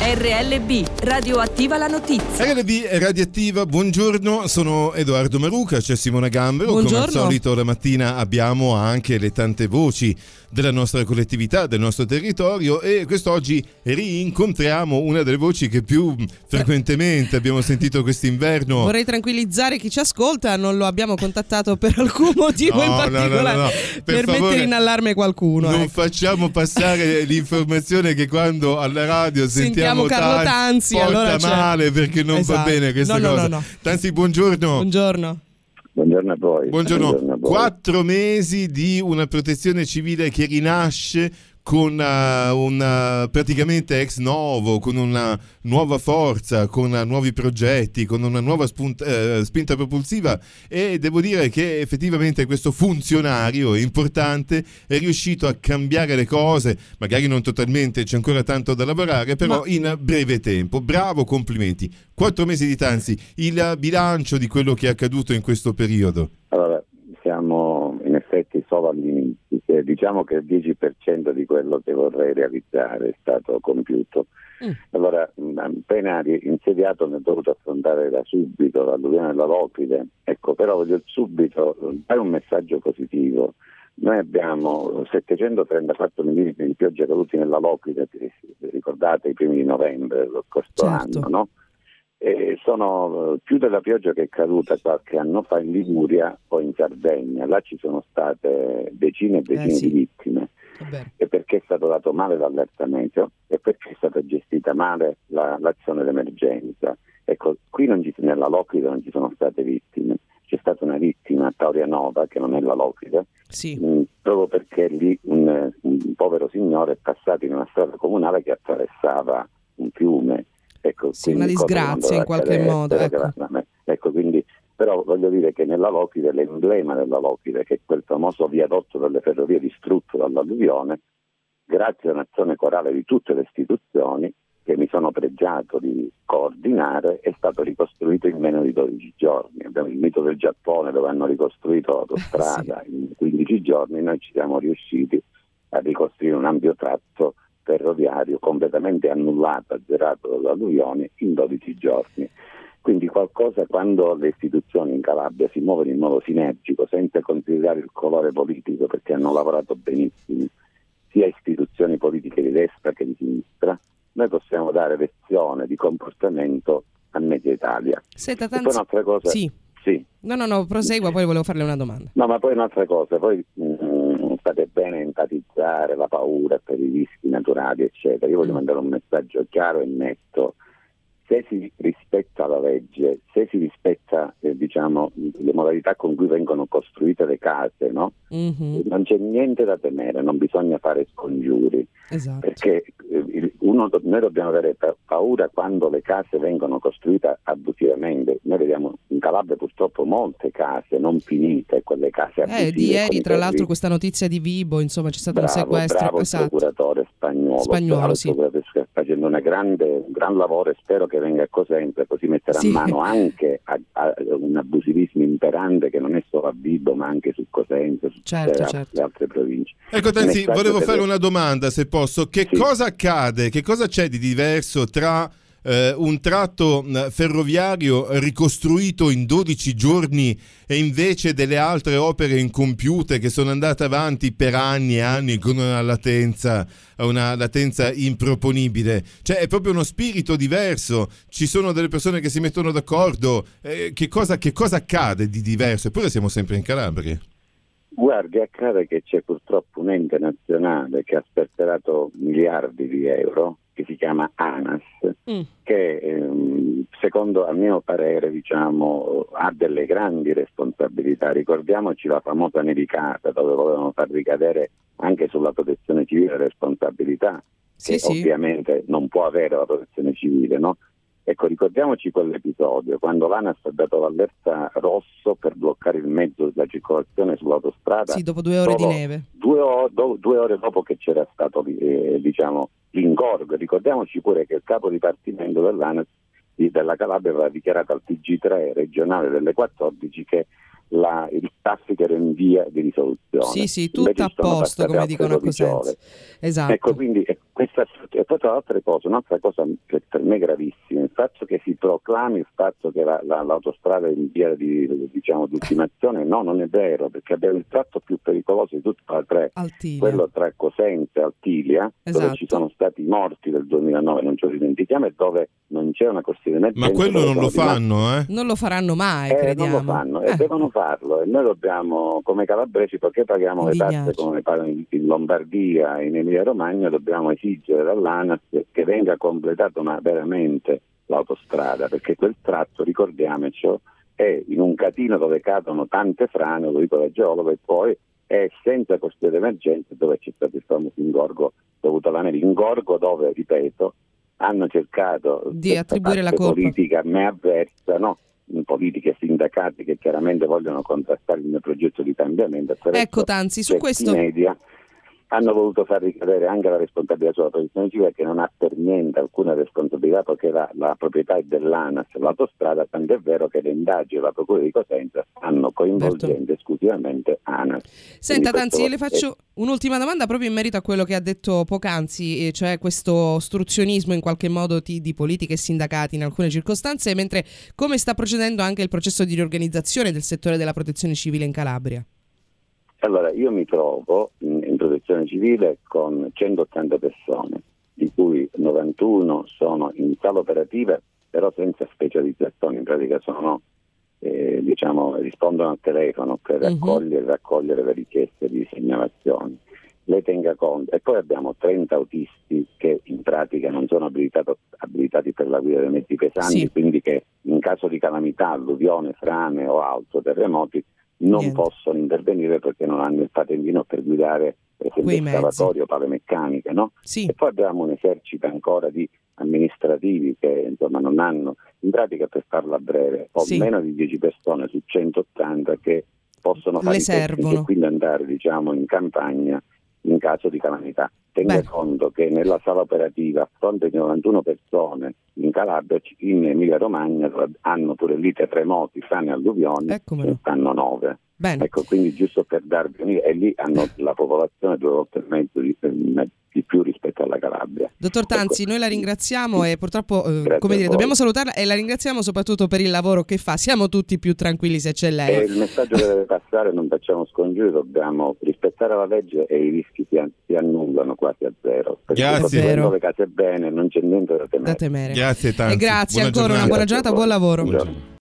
RLB, radioattiva la notizia. RLB radioattiva, buongiorno, sono Edoardo Maruca, c'è Simona Gambero. Buongiorno. Come al solito la mattina abbiamo anche le tante voci della nostra collettività, del nostro territorio, e quest'oggi rincontriamo una delle voci che più frequentemente abbiamo sentito quest'inverno. Vorrei tranquillizzare chi ci ascolta, non lo abbiamo contattato per alcun motivo in particolare, no. per favore, mettere in allarme qualcuno. Non facciamo passare l'informazione che quando alla radio sentiamo Carlo Tanzi, porta allora male, perché non va bene questa cosa. No. Tanzi, buongiorno. Buongiorno a voi. Buongiorno. 4 mesi di una protezione civile che rinasce con praticamente ex novo, con una nuova forza, con nuovi progetti, con una nuova spinta propulsiva, e devo dire che effettivamente questo funzionario importante è riuscito a cambiare le cose, magari non totalmente, c'è ancora tanto da lavorare, però in breve tempo. Bravo, complimenti. 4 mesi di Tanzi, il bilancio di quello che è accaduto in questo periodo. Allora, siamo in effetti solo all'inizio. Diciamo che il 10% di quello che vorrei realizzare è stato compiuto. Allora, appena insediato ne ho dovuto affrontare da subito l'alluvione della Locride. Ecco, però voglio subito dare un messaggio positivo. Noi abbiamo 734 mm di pioggia caduti nella Locride, ricordate i primi di novembre dello scorso anno, no? E sono più della pioggia che è caduta qualche anno fa in Liguria o in Sardegna. Là ci sono state decine e decine di vittime, e perché è stato dato male l'allertamento e perché è stata gestita male l'azione d'emergenza. Ecco, qui nella Locride non ci sono state vittime, c'è stata una vittima a Taurianova, che non è la Locride, proprio perché lì un povero signore è passato in una strada comunale che attraversava un fiume. Ecco, una disgrazia in qualche modo. Ecco, quindi, però voglio dire che nella Locride, l'emblema della Locride, che è quel famoso viadotto delle ferrovie distrutto dall'alluvione, grazie a un'azione corale di tutte le istituzioni che mi sono pregiato di coordinare, è stato ricostruito in meno di 12 giorni. Abbiamo il mito del Giappone, dove hanno ricostruito l'autostrada in 15 giorni, noi ci siamo riusciti a ricostruire un ampio tratto ferroviario completamente annullato, azzerato dall'alluvione in 12 giorni. Quindi qualcosa, quando le istituzioni in Calabria si muovono in modo sinergico, senza considerare il colore politico, perché hanno lavorato benissimo sia istituzioni politiche di destra che di sinistra, noi possiamo dare lezione di comportamento a mezza Italia. Senta, Tanzi... E poi un'altra cosa... Sì. No, prosegua, poi volevo farle una domanda. No, ma poi un'altra cosa, poi state bene a enfatizzare la paura per i rischi naturali, eccetera. Io voglio mandare un messaggio chiaro e netto. Se si rispetta la legge, se si rispetta le modalità con cui vengono costruite le case, no? Non c'è niente da temere, non bisogna fare scongiuri, perché noi dobbiamo avere paura quando le case vengono costruite abusivamente. Noi vediamo in Calabria purtroppo molte case non finite, quelle case abusive. Di ieri tra l'altro questa notizia di Vibo, insomma c'è stato un sequestro. Bravo, il procuratore spagnolo sì. Sta facendo un gran lavoro, e spero che venga a Cosenza, così metterà mano anche a un abusivismo imperante che non è solo a Vibo ma anche su Cosenza, su le altre province. Ecco, Tanzi, volevo fare una domanda, se posso. Cosa accade, che cosa c'è di diverso tra un tratto ferroviario ricostruito in 12 giorni e invece delle altre opere incompiute che sono andate avanti per anni e anni con una latenza improponibile? Cioè è proprio uno spirito diverso, ci sono delle persone che si mettono d'accordo, che cosa accade di diverso? Eppure siamo sempre in Calabria. Guardi, accade che c'è purtroppo un ente nazionale che ha sperperato miliardi di euro, che si chiama ANAS, che secondo a mio parere ha delle grandi responsabilità. Ricordiamoci la famosa nevicata, dove volevano far ricadere anche sulla protezione civile responsabilità, che ovviamente non può avere la protezione civile, no? Ecco, ricordiamoci quell'episodio, quando l'ANAS ha dato l'allerta rosso per bloccare il mezzo della circolazione sull'autostrada. Dopo 2 ore di neve. 2 ore dopo che c'era stato, l'ingorgo. Ricordiamoci pure che il capo dipartimento dell'ANAS della Calabria aveva dichiarato al TG3 regionale delle 14 che il traffico era in via di risoluzione. Sì, tutto a posto, come dicono a Cosenza. Esatto. Ecco, quindi questa e poi tra l'altra cosa, un'altra cosa che per me è gravissima, il fatto che si proclami il fatto che l'autostrada è in via di ultimazione, no, non è vero, perché abbiamo il tratto più pericoloso di tutte le tre, Altilia. quello tra Cosenza e Altilia, esatto. dove ci sono stati morti del 2009, non ce lo dimentichiamo, e dove non c'è una corsia di emergenza. Ma quello non lo fanno, Non lo faranno mai, crediamo. Non lo fanno, e devono farlo, e noi dobbiamo, come calabresi, perché paghiamo le tasse come pagano in Lombardia, in Emilia Romagna, dobbiamo esigere dall'ANAS che venga completato ma veramente l'autostrada, perché quel tratto, ricordiamoci, è in un catino dove cadono tante frane, lo dico da geologo, e poi è senza corsia d'emergenza, dove c'è stato il famoso ingorgo dovuto alla neve, ingorgo dove, ripeto, hanno cercato di attribuire la colpa politica a me avversa, no? Politiche, sindacati che chiaramente vogliono contrastare il mio progetto di cambiamento. Ecco, Tanzi, su questo media hanno voluto far ricadere anche la responsabilità sulla protezione civile, che non ha per niente alcuna responsabilità, perché la proprietà è dell'ANAS, l'autostrada, tant'è vero che le indagini della Procura di Cosenza stanno coinvolgendo esclusivamente ANAS. Senta, Tanzi, io le faccio un'ultima domanda proprio in merito a quello che ha detto poc'anzi, cioè questo ostruzionismo in qualche modo di politiche e sindacati in alcune circostanze, mentre come sta procedendo anche il processo di riorganizzazione del settore della protezione civile in Calabria? Allora, io mi trovo in protezione civile con 180 persone, di cui 91 sono in sala operativa, però senza specializzazione, in pratica sono, rispondono al telefono per raccogliere le richieste di segnalazioni. Lei tenga conto, e poi abbiamo 30 autisti che in pratica non sono abilitati per la guida dei mezzi pesanti, quindi che in caso di calamità, alluvione, frane o altro, terremoti, non possono intervenire perché non hanno il patentino per guidare, per esempio, scavatorio o pale meccaniche, no? E poi abbiamo un esercito ancora di amministrativi che insomma non hanno, in pratica, per farla breve, ho meno di 10 persone su 180 che possono fare i tecnici e quindi andare in campagna in caso di calamità. Tenga conto che nella sala operativa, a fronte di 91 persone in Calabria, in Emilia Romagna hanno pure lì terremoti, frane, alluvioni, ne stanno 9. Ecco, quindi giusto per darvi un'idea, e lì hanno la popolazione 2 volte e mezzo di più rispetto alla Calabria. Dottor Tanzi, noi la ringraziamo e purtroppo dobbiamo salutarla, e la ringraziamo soprattutto per il lavoro che fa. Siamo tutti più tranquilli se c'è lei. Il messaggio che deve passare: non facciamo scongiuri, dobbiamo rispettare la legge e i rischi si annullano quasi a zero. Grazie. Quando le case bene non c'è niente da temere. Grazie Tanzi. E grazie ancora, una buona giornata, buon lavoro. Buongiorno.